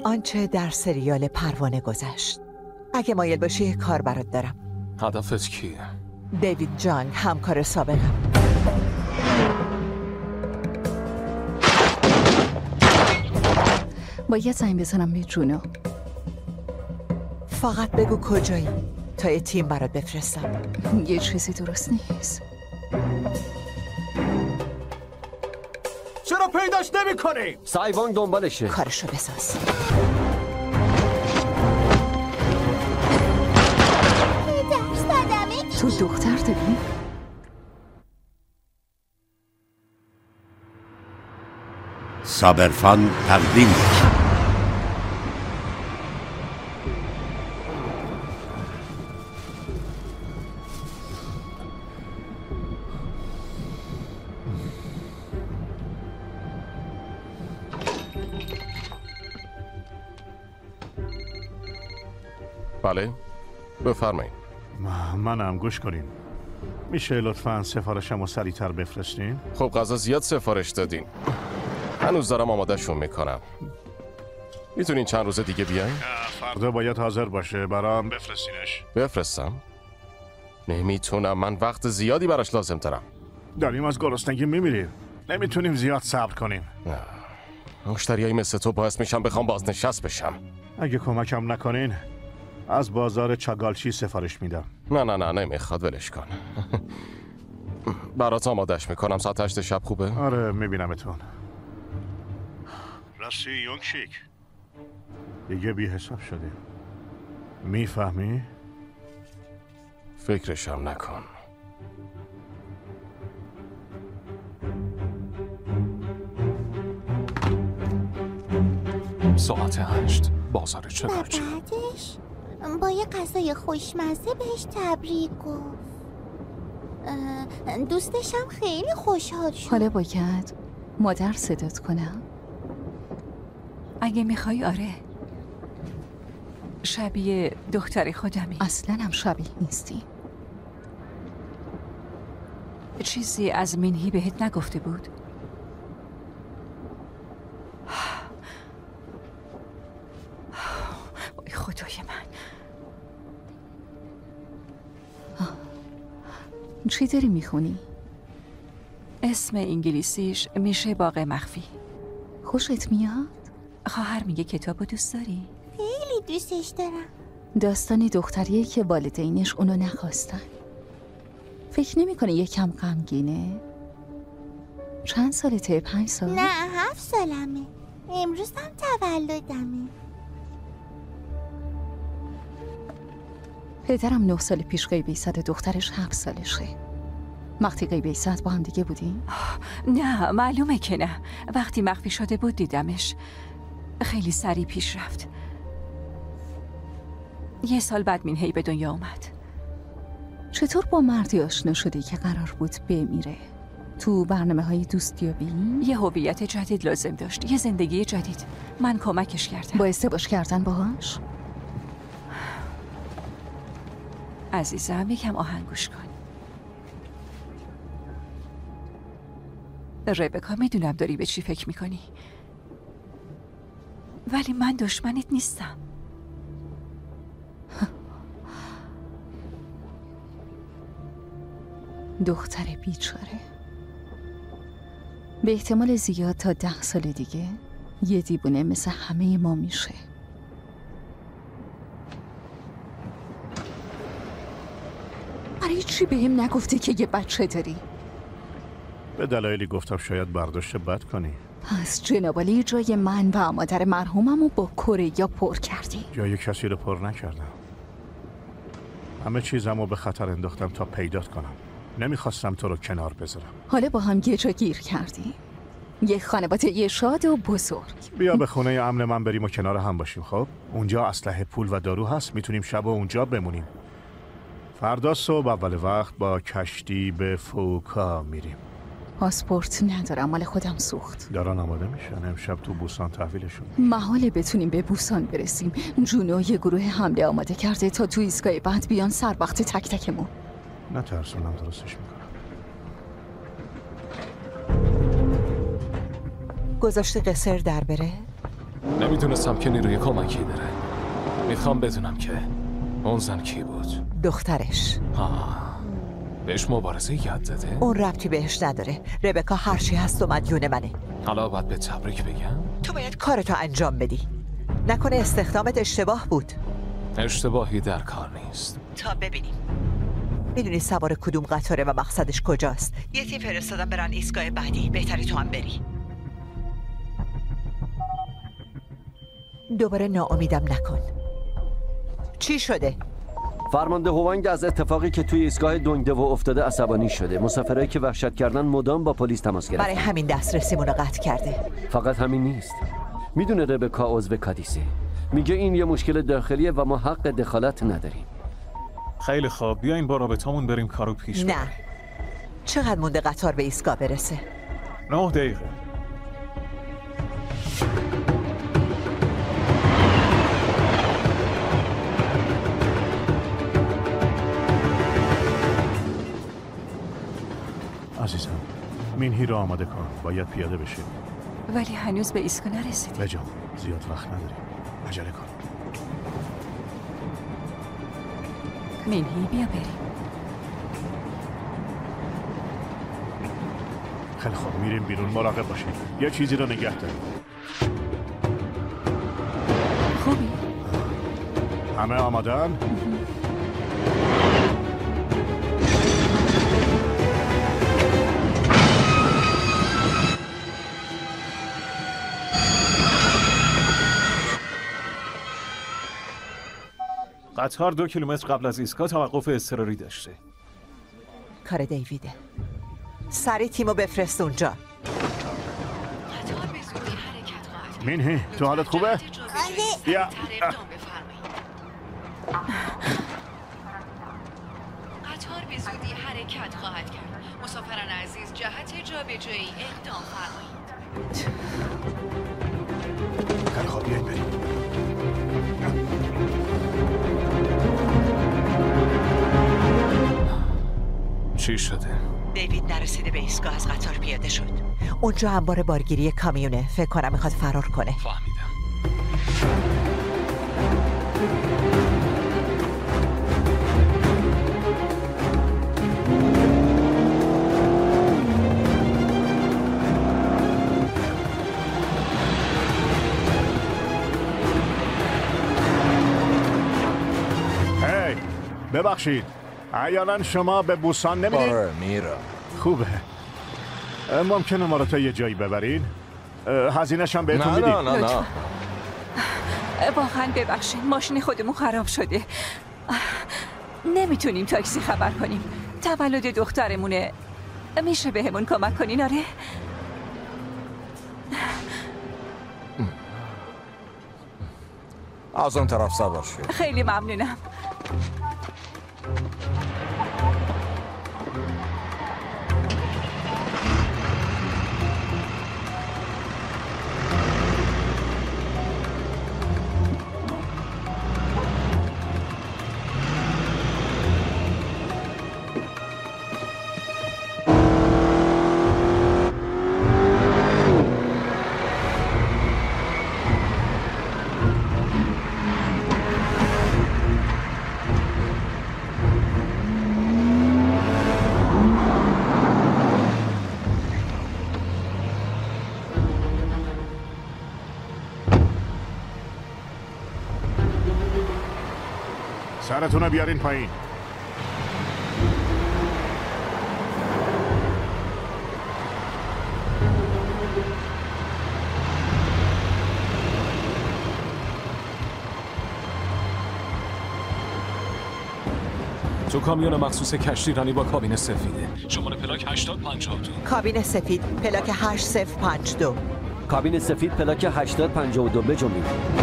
آنچه در سریال پروانه گذشت. اگه مایل باشی یه کار برات دارم. هدفت کیه؟ دیوید جانگ، همکار سابقم. باید زنگ بزنم به جونو. فقط بگو کجایی تا یه تیم برات بفرستم. یه چیزی درست نیست. چرا پیداش نمی‌کنی؟ سایوانگ دنبالشه. کارشو بساز. تو دختر داری؟ صابرفان تقدیم بله بفرمایید. منم گوش کنین. میشه لطفاً سفارشم رو سریع‌تر بفرستین؟ خب غذا زیاد سفارش دادین. هنوز دارم آماده‌شون میکنم. میتونین چند روز دیگه بیاین؟ فردا باید حاضر باشه. برام بفرستینش. بفرستم؟ نمیتونم، من وقت زیادی براش لازم دارم. داریم از گرسنگی میمیریم. نمیتونیم زیاد صبر کنیم. مشتریایی مثل تو باعث میشم بخوام بازنشست بشم. اگه کمکم نکنین از بازار چاگالچی سفارش میدم. نه نمیخواد، ولش کن. برات آمادش میکنم. ساعت 8 شب خوبه؟ آره میبینمتون. راستی یونگشیک دیگه بی حساب شدیم. میفهمی؟ فکرشم نکن. ساعت 8 بازار چنارچی. بعدش با یه غذای خوشمزه بهش تبریک گفت. دوستشم خیلی خوشحال شد. حالا باید مادر صدات کنم؟ اگه میخوای آره. شبیه دختر خودمی. اصلا هم شبیه نیستی. چیزی از منهی بهت نگفته بود؟ وای خدای من. چی داری میخونی؟ اسم انگلیسیش میشه باغ مخفی. خوشت میاد؟ خواهر میگه کتابو دوست داری؟ خیلی دوستش دارم. داستانی دختریه که والدینش اونو نخواستن. فکر نمی‌کنی یکم غمگینه؟ چند سالته؟ 5 سال؟ نه 7 سالمه. امروز هم تولدمه. پدرم 9 سال پیش غیبی زد و دخترش 7 سالشه. وقتی غیبی زد با هم دیگه بودیم؟ نه معلومه که نه. وقتی مخفی شده بود دیدمش. خیلی سریع پیش رفت. 1 سال بعد منهی به دنیا اومد. چطور با مردی آشنا شدی که قرار بود بمیره؟ تو برنامه‌های دوستیابی؟ یه هویت جدید لازم داشت، یه زندگی جدید. من کمکش کردم. با ازدواج کردن باهاش؟ عزیزم یکم آهنگ گوش کن. ربکا میدونم داری به چی فکر میکنی، ولی من دشمنت نیستم. دختر بیچاره به احتمال زیاد تا 10 سال دیگه یه دیوونه مثل همه ما میشه. برای چی بهم نگفتی که یه بچه داری؟ به دلایلی گفتم شاید برداشت بد کنی. پس جنابالی جای من و مادر مرحوممو با کره پر کردی؟ جای کسی رو پر نکردم. همه چیزمو به خطر انداختم تا پیدات کنم. نمیخواستم تو رو کنار بذارم. حالا با هم یه جا گیر کردی. یه خانواده یه شاد و بزرگ. بیا به خونه امن من بریم و کنار هم باشیم. خب اونجا اسلحه، پول و دارو هست. میتونیم شب اونجا بمونیم. فردا صبح اول وقت با کشتی به فوکا میریم. پاسپورت ندارم، مال خودم سوخت. دارن آماده میشن. امشب تو بوسان تحویلشون. محاله بتونیم به بوسان برسیم. جونو یه گروه حمله آماده کرده تا تو ایستگاه بعد بیان سر وقت تک تکمون. نه ترسونم، درستش میکنم. گذاشتی قصر در بره؟ نمیدونستم که نیروی کمکی داره. میخوام بدونم که اون زن کی بود؟ دخترش. بهش مبارزه یاد داده؟ اون ربطی بهش نداره. ربکا هرچی هست و مدیون منه. حالا باید به تبریک بگم؟ تو باید کارتو انجام بدی. نکنه استخدامت اشتباه بود. اشتباهی در کار نیست. تا ببینیم. میدونی سوار کدوم قطاره و مقصدش کجاست؟ یه تیم فرستادم برن ایستگاه بعدی. بهتره تو هم بری. دوباره ناامیدم نکن. چی شده؟ فرمانده هوانگ از اتفاقی که توی ایستگاه دونگدو افتاده عصبانی شده. مسافرایی که وحشت کردن مدام با پلیس تماس گرفتن. برای همین دسترسیمون رو قطع کرده. فقط همین نیست. میدونه ربکا عضو کادیسه. میگه این یه مشکل داخلیه و ما حق دخالت نداریم. خیلی خوب، بیاین با رابطمون بریم کارو پیش نه. چقدر مونده قطار به ایستگاه برسه؟ 9 دقیقه. عزیزم، مینهی رو آماده کن. باید پیاده بشه. ولی هنوز به ایستگاه نرسیدیم. بجام، زیاد وقت نداریم. عجله کن. مینهی بیا بریم. خیلی خوب، میریم بیرون. مراقب باشید. یه چیزی رو نگه داریم. خوبی؟ همه آمادن؟ قطار 2 کیلومتر قبل از ایستگاه توقف اضطراری داشته. کار دیویده. سریع تیمو بفرست اونجا. مینهی، تو حالت خوبه؟ بیا. قطار به زودی حرکت خواهد کرد. مسافران عزیز جهت جابجایی اقدام فرمایید. خیلی خوب، بیایید بریم. چی شده؟ دیوید نرسیده به ایستگاه از قطار پیاده شد. اونجا انبار بارگیری کامیونه. فکر کنم میخواد فرار کنه. فهمیدم. هی، ببخشید. احیانا شما به بوسان نمیدید؟ آره میرم. خوبه. ممکنه ما رو تا یه جایی ببرین؟ هزینه‌ش هم بهتون میدیم. نه. واقعا ببخشید، ماشین خودمون خراب شده. نمیتونیم تاکسی خبر کنیم. تولد دخترمونه. میشه بهمون کمک کنین؟ آره؟ از اون طرف سوار شد. خیلی ممنونم. سرتون رو بیارین پایین. تو کامیون مخصوص کشتی رانی با کابین سفیده. شماره پلاک 8052. کابین سفید پلاک 8052. کابین سفید پلاک 8052 بجنبید.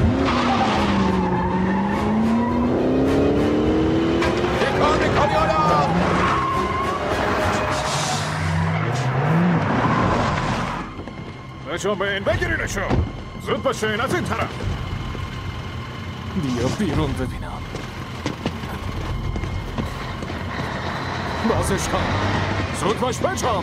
بجنبین، بگیرینشو. زود باشین، از این طرف. بیا بیرون ببینم. بازش کن. زود باش بچم.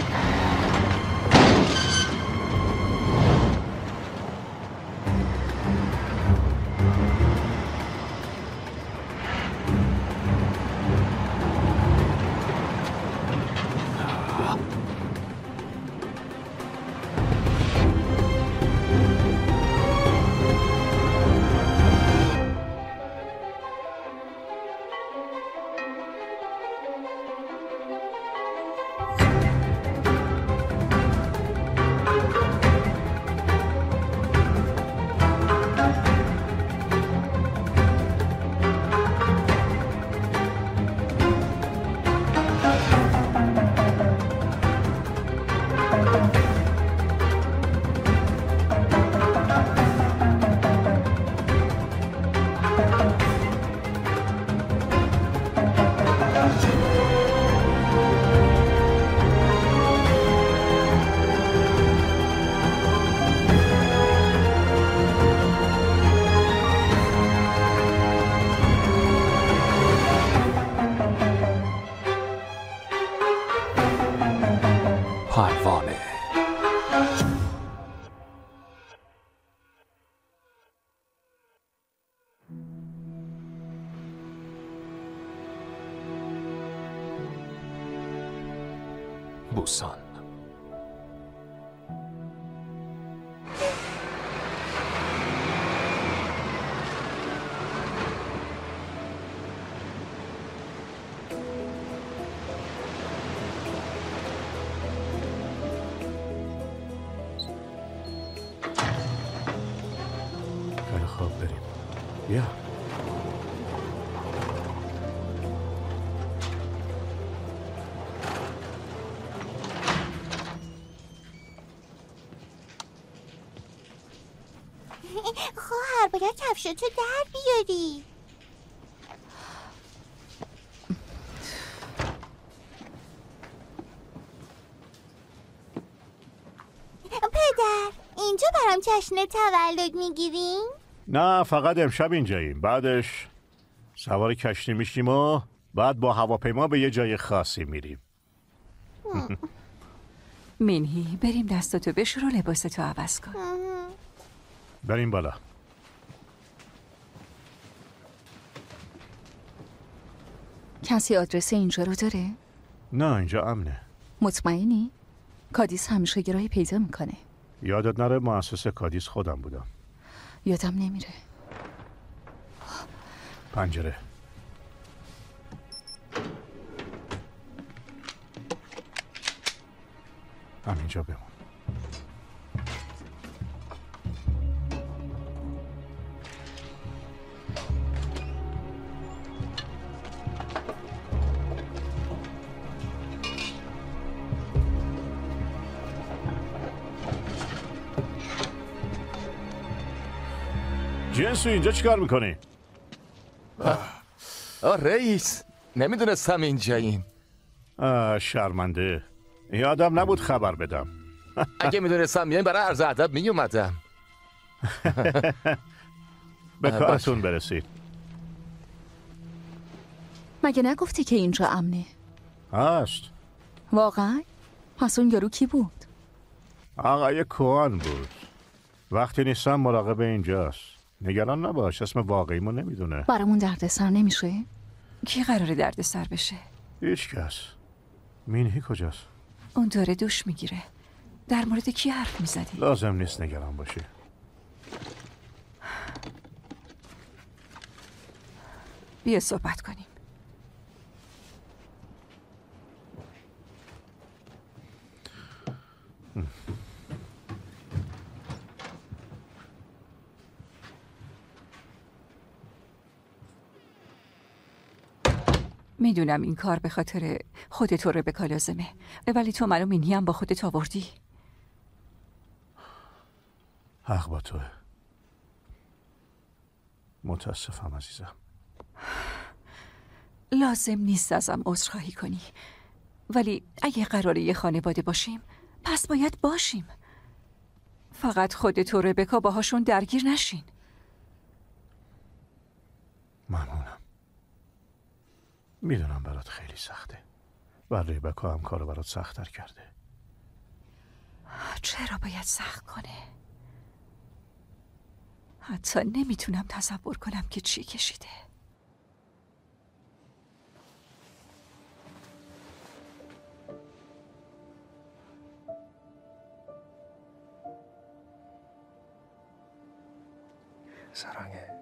پروانه. بوسان. خیلی خوب بریم. بیا. خواهر باید کفشاتو در بیاری. پدر اینجا برام جشن تولد میگیریم؟ نه فقط امشب اینجاییم. بعدش سوار کشتی میشیم و بعد با هواپیما به یه جای خاصی میریم. مینهی بریم دستاتو بشور و لباستو عوض کن. بریم بالا. کسی آدرس اینجا رو داره؟ نه اینجا امنه. مطمئنی؟ کادیس همیشه گرایی پیدا میکنه. یادت نره مؤسس کادیس خودم بودم. یادم نمیره. پنجره. همینجا بمون. جنسو اینجا چیکار میکنی؟ رئیس نمیدونستم اینجاییم. شرمنده. یادم نبود خبر بدم. اگه میدونستم میایم برای عرض ادب میومدم. به کارتون برسید. مگه نگفتی که اینجا امنه؟ هست. واقعا؟ پس اون یارو کی بود؟ آقای کوان بود. وقتی نیستم مراقب اینجاست. نگران نباش، اسم واقعیمو نمیدونه. برامون دردسر نمیشه؟ کی قراره دردسر بشه؟ هیچ کس. مینهی کجاست؟ اون داره دوش میگیره. در مورد کی حرف میزدی؟ لازم نیست نگران باشی. بیا صحبت کنیم. میدونم این کار به خاطر خودت و ربکا لازمه، ولی تو منو مینهی هم با خودت آوردی. حق با توه. متاسفم عزیزم. لازم نیست ازم عذرخواهی کنی، ولی اگه قراره یه خانواده باشیم پس باید باشیم. فقط خودت و ربکا باهاشون درگیر نشین. ممنونم. میدونم برات خیلی سخته و ربکا هم کارو برات سخت‌تر کرده. چرا باید سخت کنه؟ حتی نمیتونم تصور کنم که چی کشیده. 사랑해.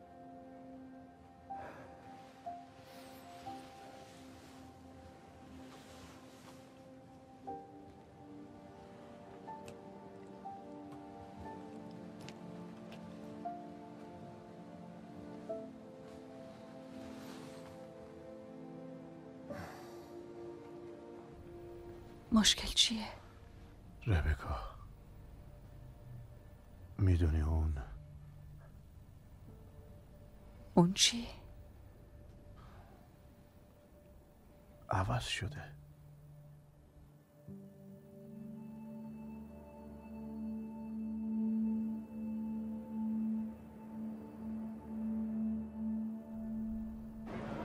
مشکل چیه؟ ربکا میدونی اون چی؟ عوض شده.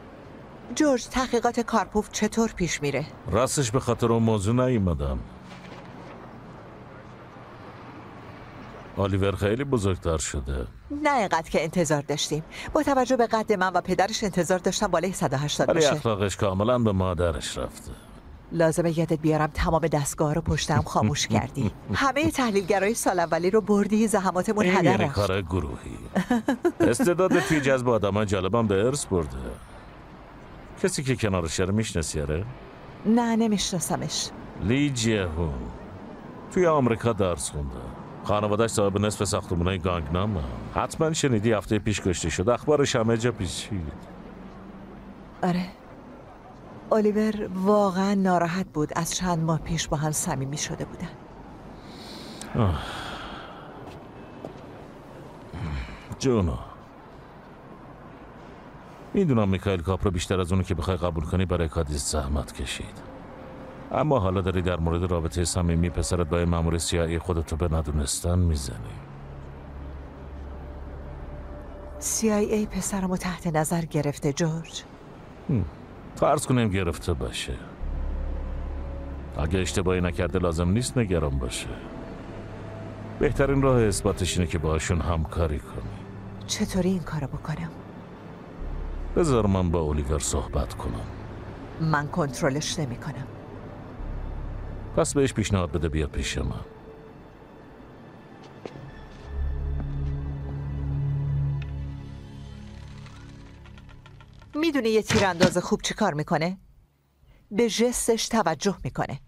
جورج، تحقیقات کارپوف چطور پیش میره؟ راستش به خاطر اون موضوع نیومدم. آلیور خیلی بزرگتر شده. نه اینقدر که انتظار داشتیم. با توجه به قد من و پدرش انتظار داشتم بالای 180 ولی باشه. اخلاقش کاملا به مادرش رفته. لازمه یادت بیارم تمام دستگاه رو پشتم خاموش کردی. همه تحلیلگرای سال اولی رو بردی، زحماتمون این هدر یعنی رفت. کار گروهی. استعداد توی جذب آدمای جالبم به ارث برده. کسی که کنارشه رو میشناسی؟ نه نمیشناسمش. لی جهون توی آمریکا درس خونده. خانواده‌اش صاحب نصف ساختمونای گانگنام. حتما شنیدی هفته پیش کشته شد. اخبارش همه جا پیچید. آره. الیور واقعا ناراحت بود. از چند ماه پیش با هم صمیمی شده بودن. جونو، میدونم میکائیل کاپرو بیشتر از اونو که بخوای قبول کنی برای کادیس زحمت کشید. اما حالا داری در مورد رابطه صمیمی پسرت با مأمور CIA خودتو به ندونستن میزنی. CIA پسرمو تحت نظر گرفته جورج. فرض کنیم گرفته باشه. اگه اشتباهی نکرده لازم نیست نگران باشه. بهترین راه اثباتش اینه که باهاشون همکاری کنی. چطوری این کارو بکنم؟ بذار من با الیور صحبت کنم. من کنترلش نمی کنم. پس بهش پیشنهاد بده بیاد پیش من. میدونی یه تیرانداز خوب چی کار میکنه؟ به جستش توجه میکنه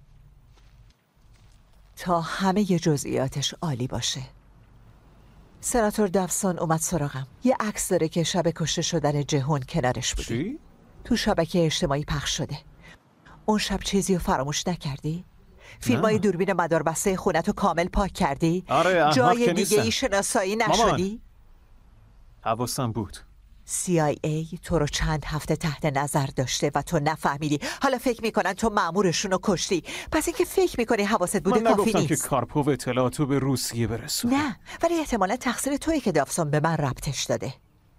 تا همه ی جزئیاتش عالی باشه. سناتور دافسون اومد سراغم. یه عکس داره که شب کشته شدن جهون کنارش بودی. چی؟ تو شبکه اجتماعی پخش شده. اون شب چیزی رو فراموش نکردی؟ فیلمای دوربین مداربسته خونتو کامل پاک کردی؟ آره، جای دیگه ای شناسایی نشدی؟ حواسم بود. CIA تو رو چند هفته تحت نظر داشته و تو نفهمیدی. حالا فکر میکنن تو مأمورشون رو کشتی. پس اینکه فکر میکنی حواست بوده من کافی نگفتم نیست. که کارپو اطلاعاتو به روسیه برسونه. نه، ولی احتمالا تقصیر تویی که دافسون به من ربطش داده.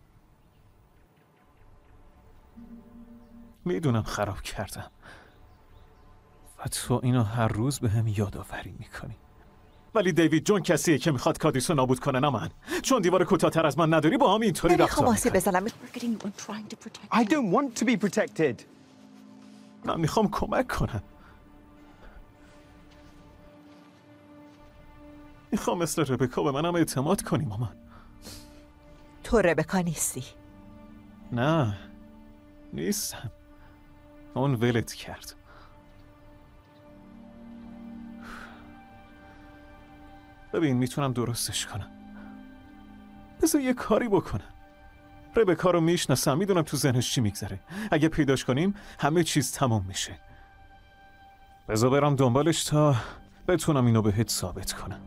میدونم خراب کردم و تو اینو هر روز به هم یادآوری میکنی. ولی دیوید جون کسیه که میخواد کادیسو نابود کنه، نه من. چون دیوار کوتاه‌تر از من نداری با هم اینطوری رفتار میکنی. بزنم. I don't want to be protected. من میخوام کمک کنم. میخوام مثل ربکا به منم اعتماد کنی مامان. تو ربکا نیستی. نه نیستم. اون ولت کرد. ببین میتونم درستش کنم. بذار یه کاری بکنم. ربکا رو میشناسم، میدونم تو ذهنش چی میگذره. اگه پیداش کنیم همه چیز تموم میشه. بذار برم دنبالش تا بتونم اینو بهت ثابت کنم.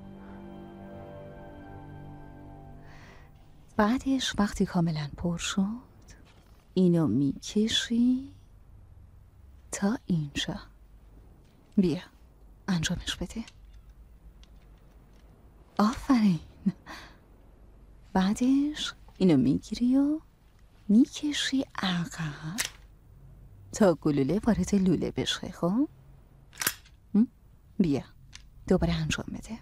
بعدش وقتی کاملا پر شد اینو میکشی تا اینجا. بیا انجامش بده. آفرین. بعدش اینو میگیری و میکشی عقب تا گلوله وارد لوله بشه. خب بیا دوباره انجام بده.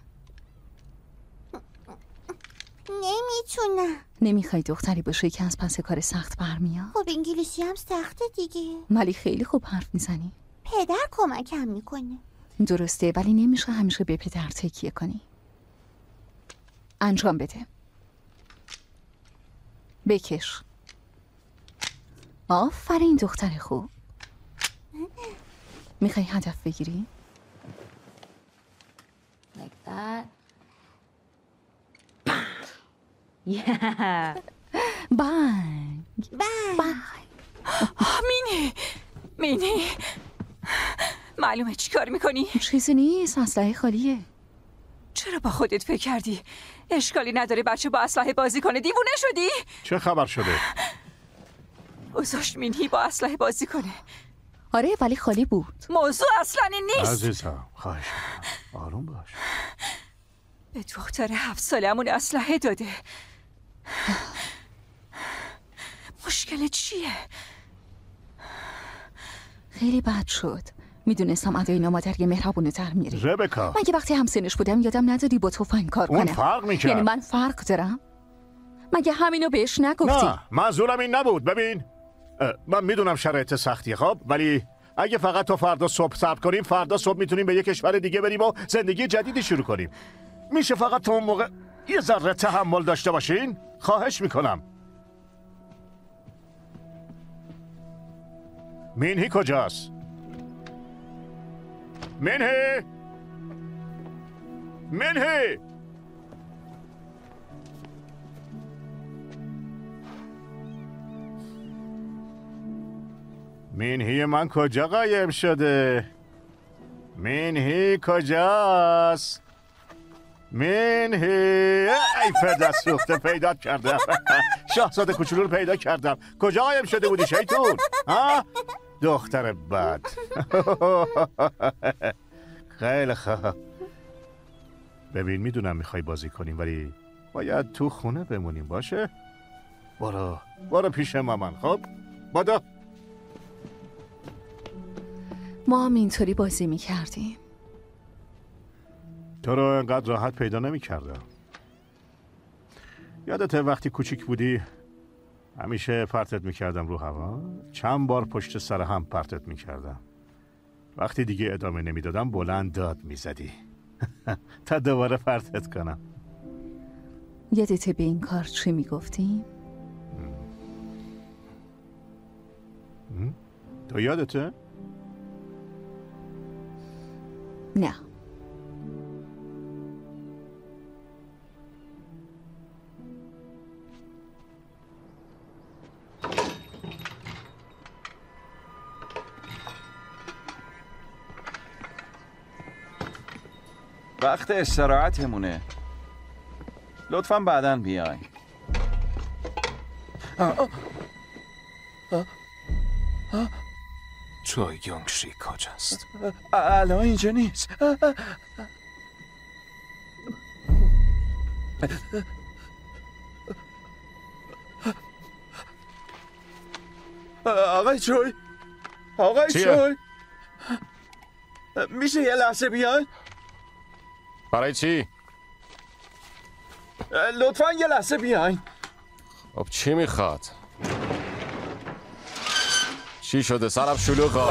نمیتونم. نمیخوای دختری باشی که از پس کار سخت برمیاد؟ خب انگلیسی هم سخته دیگه. ولی خیلی خوب حرف میزنی. پدر کمکم میکنه. درسته، ولی نمیشه همیشه به پدر تکیه کنی. انجام بده. بکش. آفرین دختر خوب. میخوای هدف بگیری؟ Like that. Yeah. بانگ. مینی معلومه چی کار میکنی؟ چیزی نیست، اسلحه خالیه. چرا با خودت فکر کردی؟ اشکالی نداره بچه با اسلحه بازی کنه. دیوونه شدی؟ چه خبر شده؟ گذاشت مینی با اسلحه بازی کنه. آره ولی خالی بود. موضوع اصلا این نیست. عزیزم خواهش می‌کنم آروم باش. به دختر 7 سالمون اسلحه داده. مشکل چیه؟ خیلی بد شد. میدونستم ادای نامادری مهربونه تر میری. ربکا، من که وقتی همسنش بودم یادم ندادی با تفنگ کار کنم. اون فرق میکرد. یعنی من فرق دارم؟ مگه همینو بهش نگفتی؟ نه، منظورم این نبود. ببین، من میدونم شرایط سختیه خب، ولی اگه فقط تا فردا صبح صبر کنیم، فردا صبح میتونیم به یه کشور دیگه بریم و زندگی جدیدی شروع کنیم. میشه فقط تا اون موقع یه ذره تحمل داشته باشین؟ خواهش میکنم. مینهی کجاست؟ مینهی! مینهی! مینهی من کجا قایم شده؟ مینهی کجاست؟ مینهی! ای پدر سوخته، پیدا کردم. شاهزاده کوچولو رو پیدا کردم. کجا قایم شده بودی شیطون؟ ها؟ دختر بد. خیلی خوب. ببین میدونم میخوای بازی کنیم ولی باید تو خونه بمونیم باشه؟ برو پیش مامان. خب بادو. ما هم اینطوری بازی میکردیم. تو رو انقدر راحت پیدا نمیکردم. یادته وقتی کوچیک بودی همیشه پرتت میکردم رو هوا؟ چند بار پشت سر هم پرتت میکردم. وقتی دیگه ادامه نمیدادم بلند داد میزدی تا دوباره پرتت کنم. یادته به این کار چی میگفتیم؟ تو یادته؟ نه. وقت استراحتمونه. لطفاً بعداً بیاین. چای یونگشی کجاست؟ الان اینجا نیست. آقای چوی، آقای چوی، میشه یه لحظه بیاین؟ برای چی؟ لطفاً یه لحظه بیاین. خب چی میخواد؟ چی شده؟ سرم شلوغه.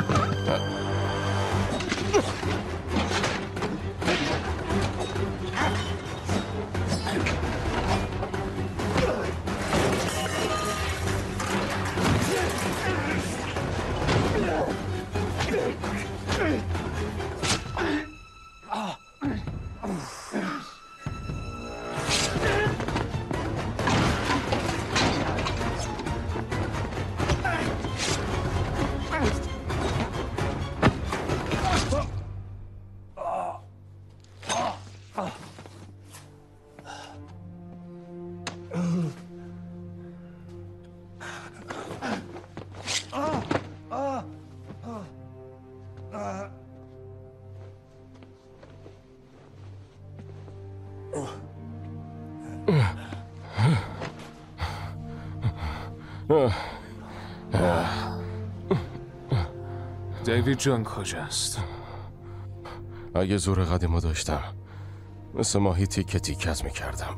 دیوید جان کجاست؟ اگه زور قدیمو داشتم مثل ماهی تیکه تیکت میکردم.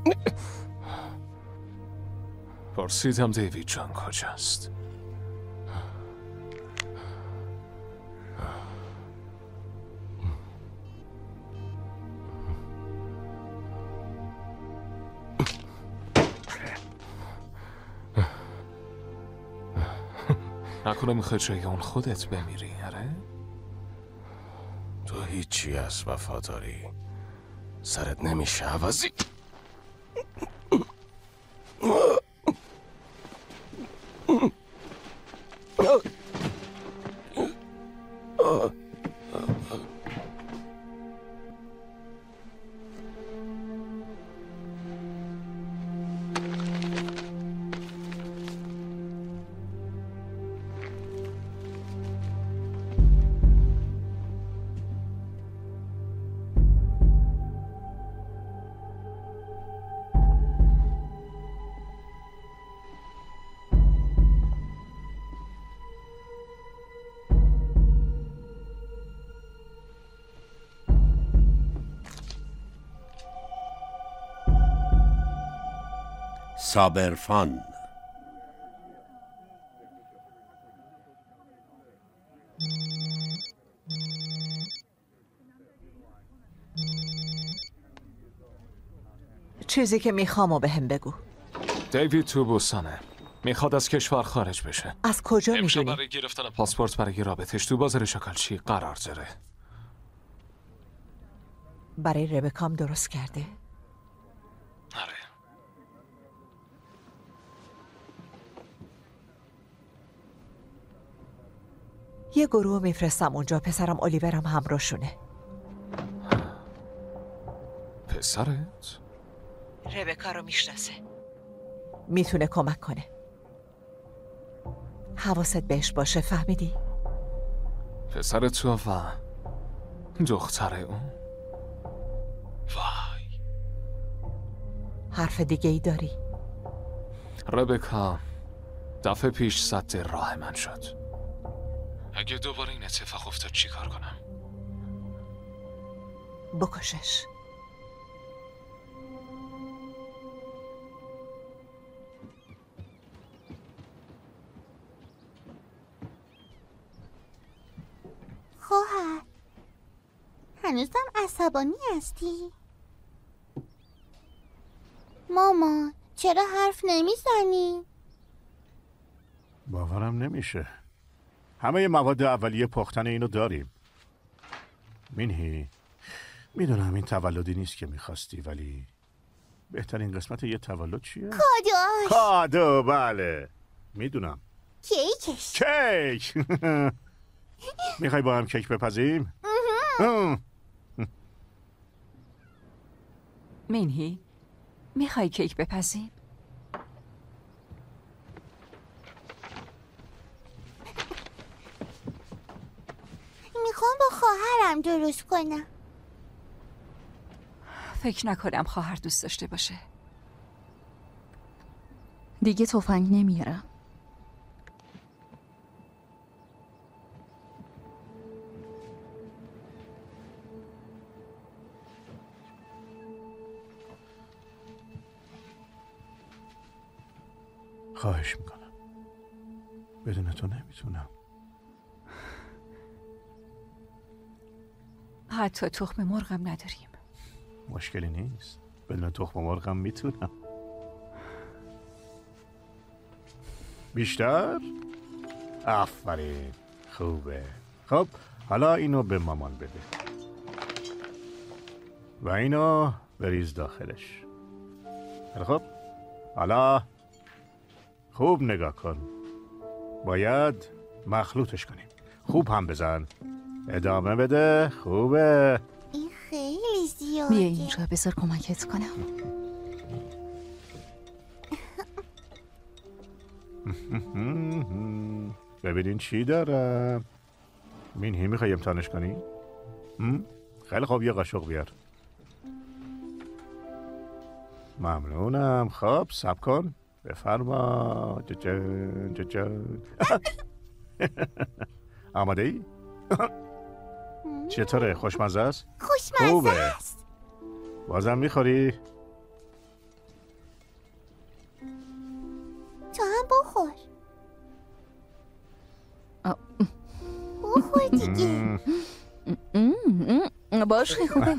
پرسیدم دیوید جان کجاست؟ نکنه میخوای جای اون خودت بمیری، آره؟ تو هیچی از وفاداری سرت نمیشه عوضی. صابرفان. چیزی که میخوامو بهم بگو. دیوید تو بوستانه. میخواد از کشور خارج بشه. از کجا امشب میدونی؟ برای گرفتن پاسپورت برای رابطش تو بازار شاکالچی قرار داره. برای ربکام درست کرده؟ آره. یه گروه میفرستم اونجا، پسرم الیورم همراهشونه. پسرت؟ ربکا رو میشناسه، میتونه کمک کنه. حواست بهش باشه، فهمیدی؟ پسر تو و دختر اون؟ وای. حرف دیگه ای داری؟ ربکا دفعه پیش سد راه من شد. اگه دوباره این اتفاق افتاد چی کار کنم؟ بکشش. خواهر، هنوزم عصبانی هستی؟ مامان چرا حرف نمیزنی؟ باورم نمیشه. همه مواد اولیه پختن اینو داریم. مینهی، میدونم این تولدی نیست که میخواستی، ولی بهترین قسمت یه تولد چیه؟ کادوش. کادو، بله میدونم. کیکش. کیک. میخوای با هم کیک بپزیم؟ مینهی میخوای کیک بپزیم؟ میخوام با خواهرم درست کنم. فکر نکنم خواهر دوست داشته باشه. دیگه تفنگ نمیارم. خواهش میکنم، بدون تو نمیتونم. حتی تخم مرغم نداریم. مشکلی نیست، بدون تخم مرغم میتونم. بیشتر؟ آفرین، خوبه. خب حالا اینو به مامان بده و اینو بریز داخلش. خب حالا خوب نگاه کن، باید مخلوطش کنیم. خوب هم بزن، ادامه بده. خوبه. این خیلی زیاده. بیا اینجا، بذار کمکت کنم. ببینین چی دارم. مینهی میخوای امتحانش کنی؟ خیلی خوب، یه قاشق بیار. ممنونم. خب صبر کن، بفرما. آماده ای؟ چطوره؟ خوشمزه است؟ خوشمزه است. بازم میخوری؟ تو هم بخور. بخور دیگه. باش، خوبه.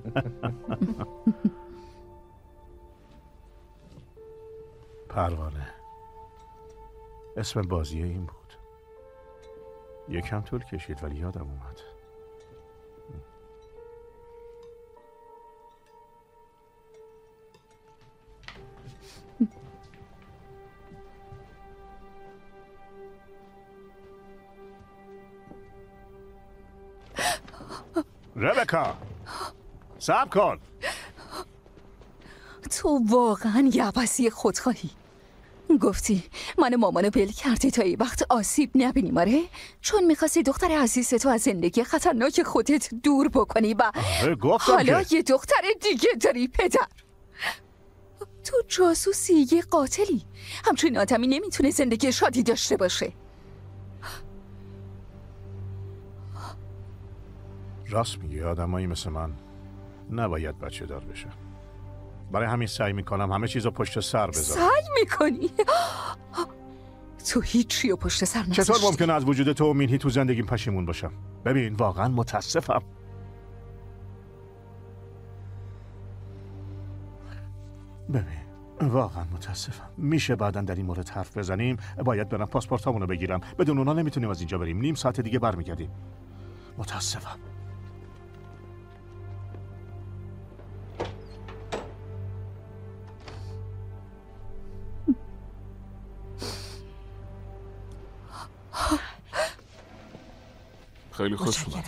پروانه اسم بازی این بود. یکم طول کشید ولی یادم اومد. ربکا صبر کن. تو واقعا یوزی خودخواهی. گفتی من مامانو بل کردی تا این وقت آسیب نبینیم، آره؟ چون میخواستی دختر عزیز تو از زندگی خطرناک خودت دور بکنی و حالا یه دختر دیگه داری. پدر، تو جاسوسی، یه قاتلی. همچون آدمی نمیتونه زندگی شادی داشته باشه. راست میگی، آدمایی مثل من نباید بچه دار بشه. برای همین سعی میکنم همه چیزو پشت سر بذارم. سعی میکنی؟ تو هیچی رو پشت سر نذاشتی. چطور ممکنه از وجود تو و مینهی تو زندگیم پشیمون باشم؟ ببین واقعا متاسفم. ببین واقعا متاسفم. میشه بعداً در این مورد حرف بزنیم؟ باید برم پاسپورتامونو بگیرم. بدون اونا نمیتونیم از اینجا بریم. نیم ساعت دیگه برمیگردیم. متاسفم. خیلی خوش اومدی.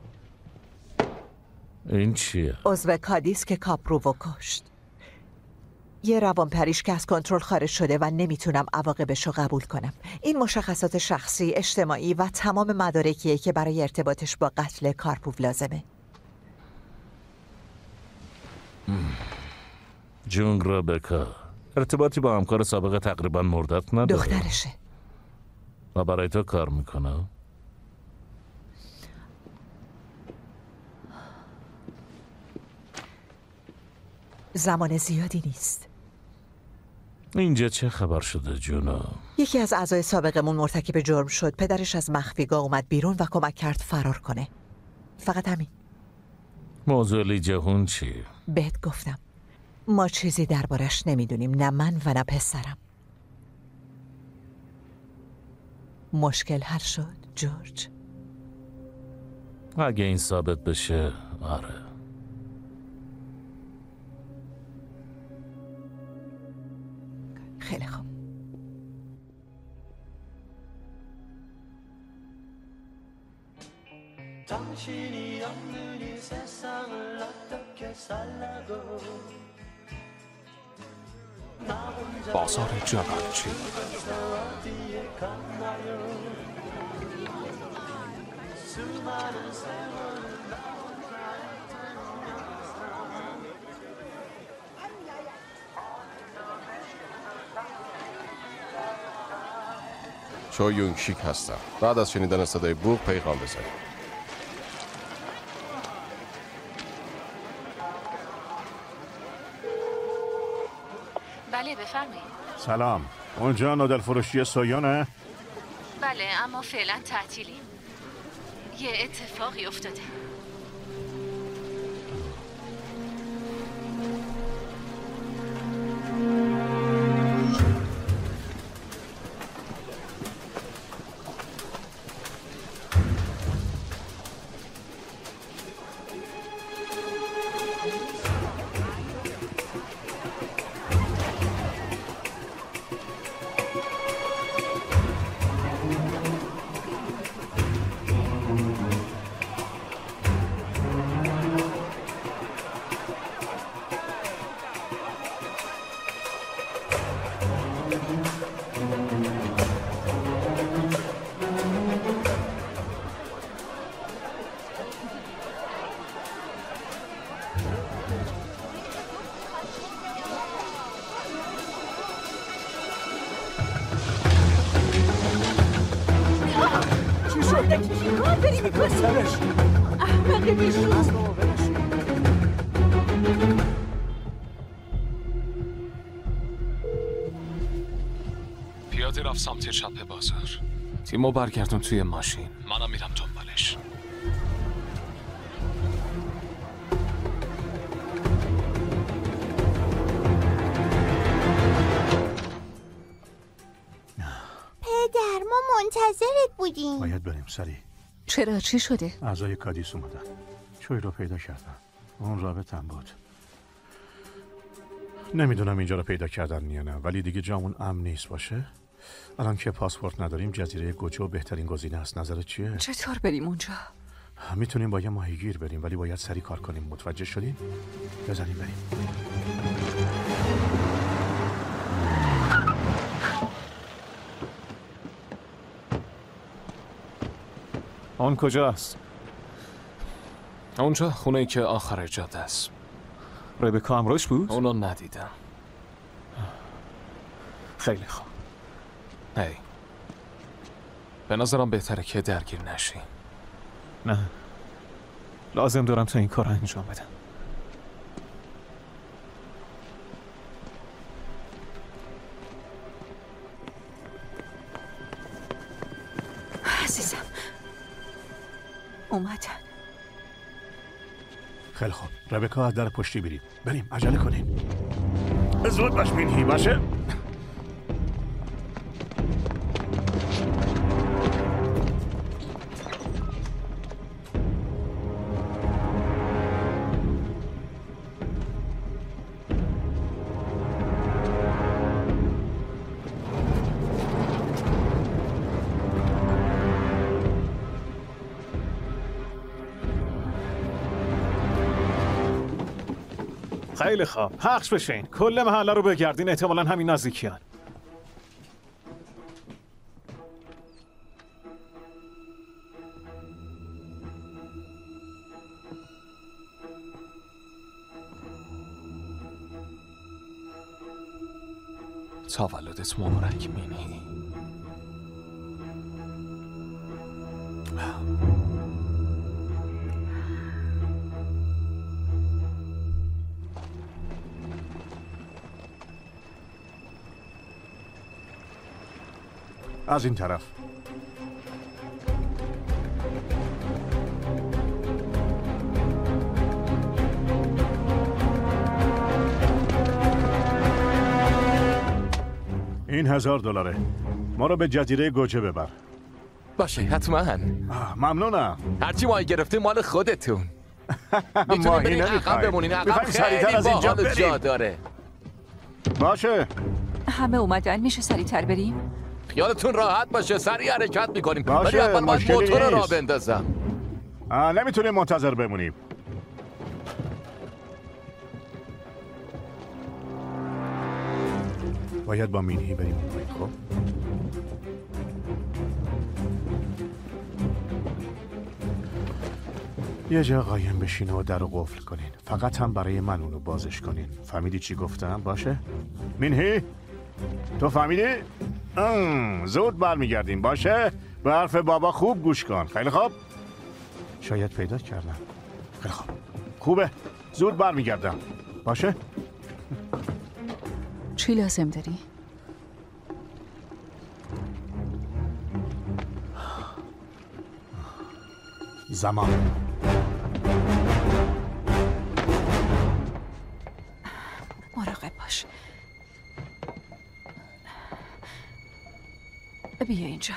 این چیه؟ عضو کادیس که کاپرو و کشت. یه روانپریش که از کنترل خارج شده و نمیتونم عواقبشو قبول کنم. این مشخصات شخصی، اجتماعی و تمام مدارکیه که برای ارتباطش با قتل کارپوف لازمه. جون ربکا ارتباطی با همکار سابق تقریبا مردت نداره. دخترشه. و برای تو کار میکنه؟ زمان زیادی نیست. اینجا چه خبر شده جونا؟ یکی از اعضای سابقمون مرتکب جرم شد. پدرش از مخفیگاه اومد بیرون و کمک کرد فرار کنه. فقط همین. موضوع لی جهون چی؟ بهت گفتم ما چیزی دربارش نمیدونیم، نه من و نه پسرم. مشکل حل شد جورج؟ اگه این ثابت بشه آره. خیلی خوب. بازار جغلچی. چو یونگ شیک هستم. بعد از شنیدن صدای بوق پیغام بزنیم. بله بفرمایید. سلام. اونجا نودل فروشی سویانه؟ بله اما فعلا تعطیلیم. یه اتفاقی افتاده. پیاده رفت سمت چپ بازار. تیمو برگردون توی ماشین. منم میرم دنبالش. پدر ما منتظرت بودیم. باید بریم سریع. چرا؟ چی شده؟ اعضای کادیس اومدن. چوی رو پیدا کردن. اون رابطم بود. نمیدونم اینجا رو پیدا کردن یا نه، ولی دیگه جامون امن نیست باشه. الان که پاسپورت نداریم جزیره گوچو بهترین گزینه است. نظرت چیه؟ چطور بریم اونجا؟ میتونیم با یه ماهیگیر بریم، ولی باید سریع کار کنیم. متوجه شدین؟ بزنیم بریم. آن کجاست؟ اونجا خونه‌ای که آخر جاده است. ربکا همراهش بود؟ اونو ندیدم. خیلی خوب. هی به نظرم بهتره که درگیر نشی. نه لازم دارم تا این کار انجام بدم. اومدن. خیلی خوب ربکا از در پشتی بریم عجله کنین. زود باش مینهی باشه. خیلی خوب پخش بشین. کل محله رو بگردین، احتمالاً همین نزدیکیان. تولدت مبارک مینی. از این طرف. این $1000. ما رو به جزیره گوجه ببر. باشه حتما. ممنونم. هرچی ماهی گرفتیم مال خودتون. میتونیم بریم عقب بمونین. عقب خیلی باحال جا داره. باشه. همه اومدن، میشه سریعتر بریم؟ خیالتون راحت باشه، سریع حرکت میکنیم. باشه، ولی اول باید موتور رو راه بندازم. نمیتونیم منتظر بمونیم. باید با مینهی بریم. خب یه جا قایم بشین و در رو قفل کنین. فقط هم برای من اونو بازش کنین. فهمیدی چی گفتم؟ باشه؟ مینهی؟ تو فهمیدی؟ زود برمیگردیم. باشه؟ به حرف بابا خوب گوش کن. خیلی خوب. شاید پیدا کردم. خیلی خوب. خوبه. زود برمیگردم. باشه؟ چی لازم داری؟ زمان. مراقب باش. بیا اینجا.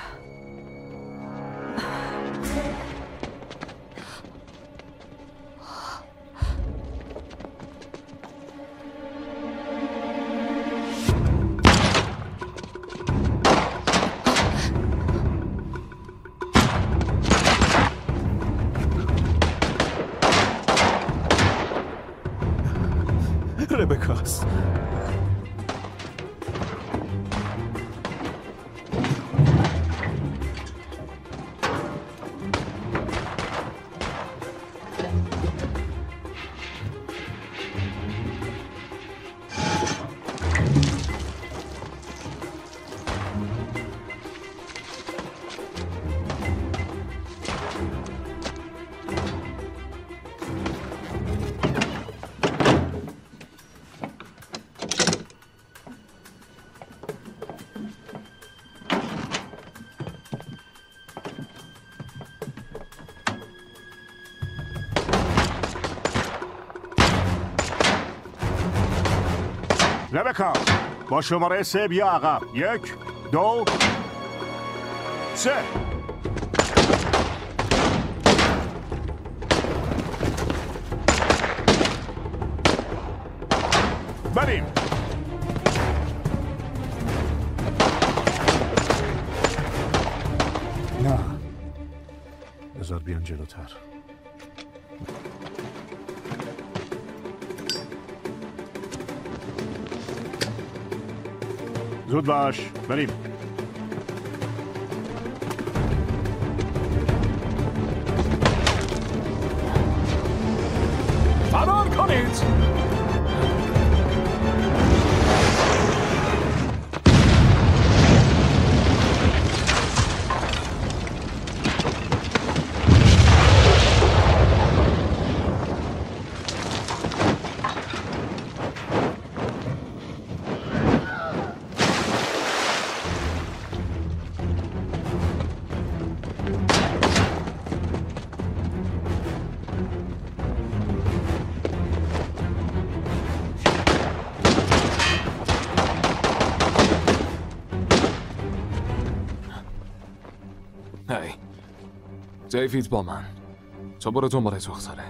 ربکاست. ربکا با شماره 3 بیا عقب. 1 2 3. بریم. نه بذار بیان جلوتر. زود باش بریم. فرار کنید. دیوید با من. تو برو دنبال دختره.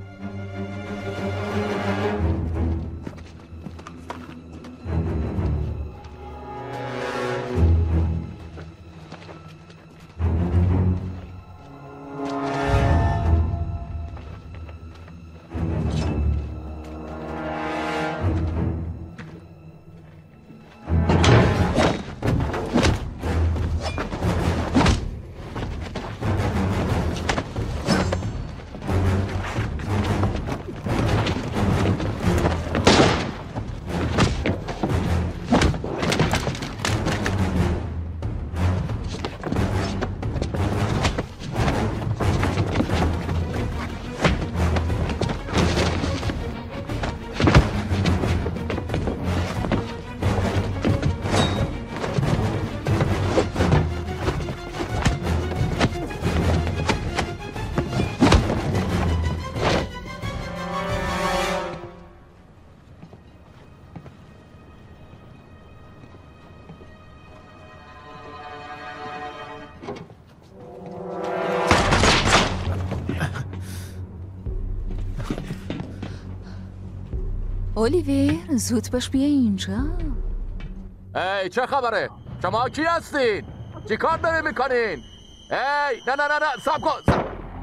اولیور زود باش بیا اینجا. ای چه خبره؟ شما کی هستین؟ چی کار دارین میکنین؟ ای نه نه نه نه سب کن.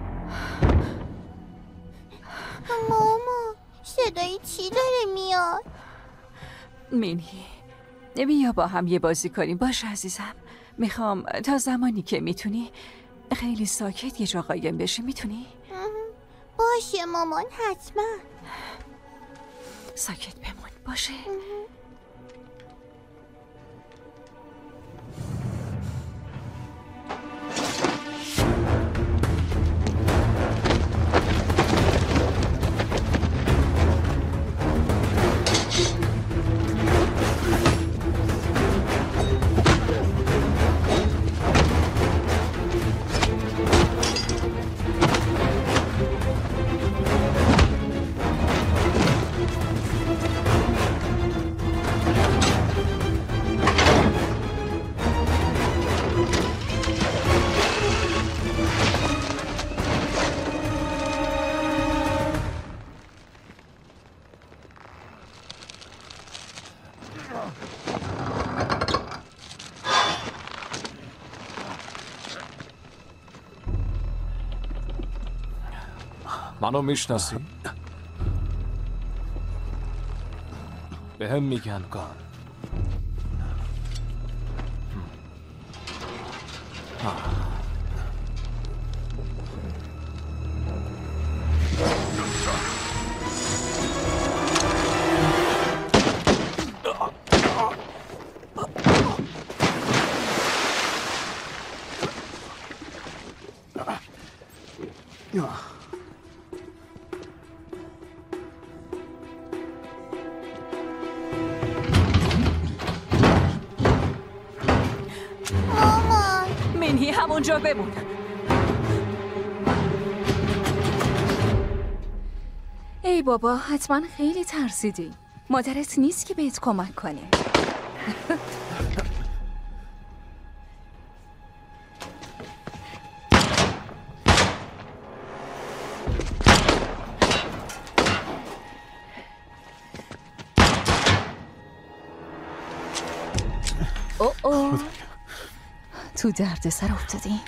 ماما صدای چی داره میاد؟ مینی بیا با هم یه بازی کنیم. باش عزیزم، میخوام تا زمانی که میتونی خیلی ساکت یه جا قایم بشی. میتونی؟ باشه مامان، حتما. ساکت بمون. باشه؟ منو میشناسی؟ به هم میگن گان. همونجا بمون. ای بابا، حتما خیلی ترسیدی. مادرت نیست که بهت کمک کنه. اوه تو درد سر افتادی.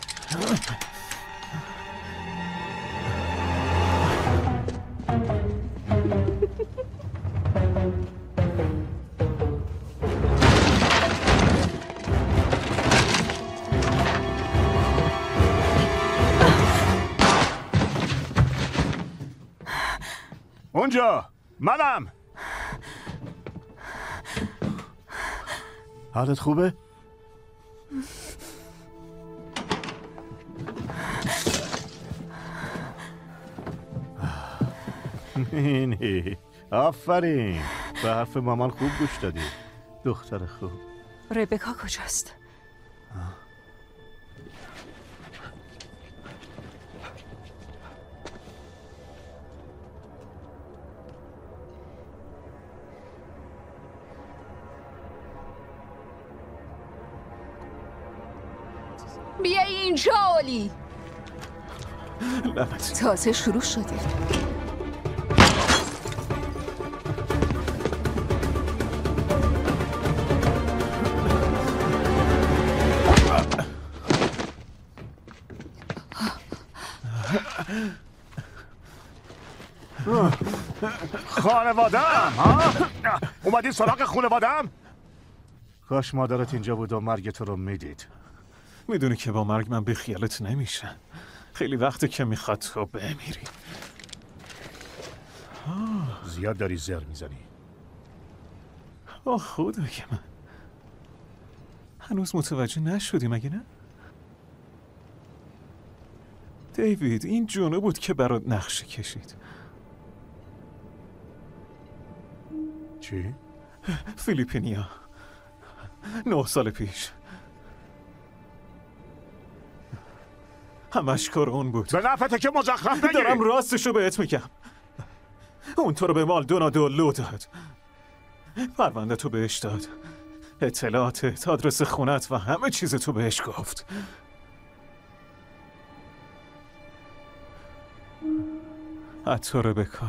اونجا منم. حالت خوبه؟ اینی آفرین، به حرف مامان خوب گوش دادی دختر خوب. ربکا کجاست؟ بیا اینجا اولی. لعنتی. تازه شروع شده. خانوادم ها؟ اومدی سراغ خانوادم؟ کاش مادرت اینجا بود و مرگ تو رو میدید. میدونی که با مرگ من به خیالت نمیشم. خیلی وقته که میخواد تو بمیری. زیاد داری زر میزنی. آه خدای من، هنوز متوجه نشدی مگه نه؟ دیوید، این جونو بود که برات نقشه کشید. چی؟ فیلیپینیا 9 سال پیش. همش کار اون بود. به نفته که مزخرف نگیری. دارم راستشو بهت میگم. اون تو رو به مالدونادو لو داد. پرونده تو بهش داد. اطلاعاتت، آدرس خونت و همه چیز تو بهش گفت. حتی ربکا.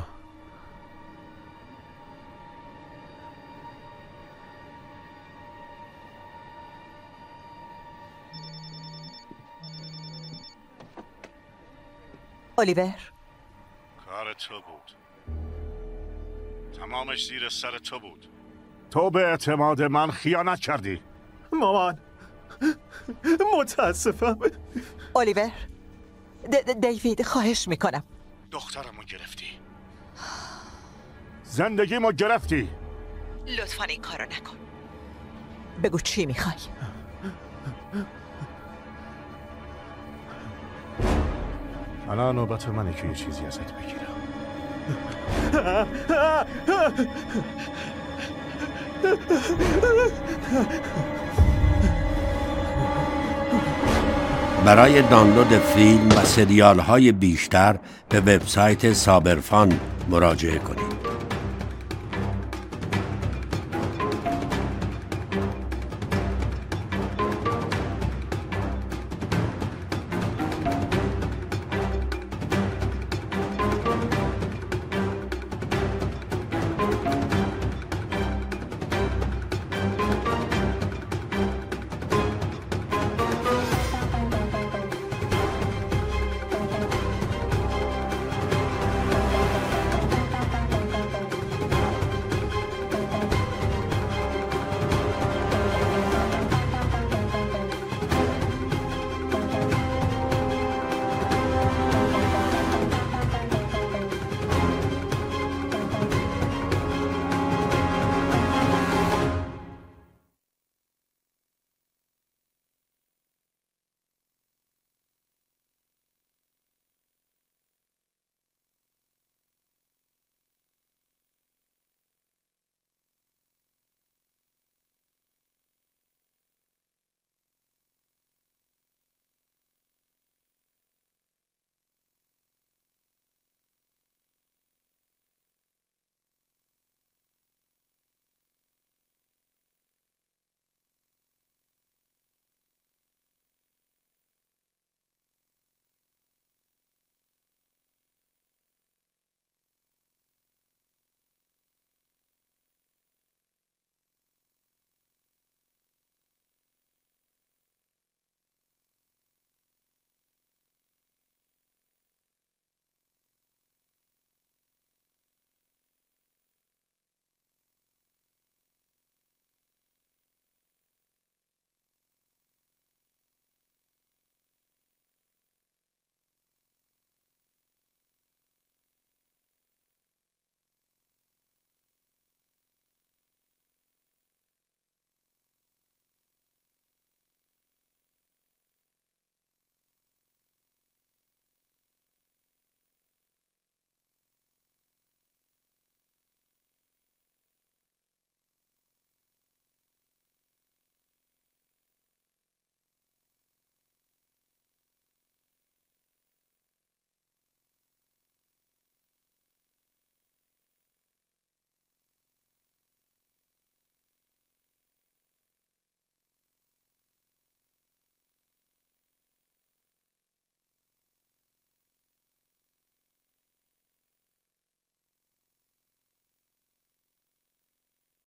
الیور، کار تو بود. تمامش زیر سر تو بود. تو به اعتماد من خیانت کردی. مامان، متاسفم. الیور، دیوید، خواهش میکنم. دخترمو گرفتی. زندگیمو گرفتی. لطفاً این کارو نکن. بگو چی میخوای؟ الان نوبت منه که یه چیزی ازت بگیرم. برای دانلود فیلم و سریال های بیشتر به وبسایت سابرفان مراجعه کنید.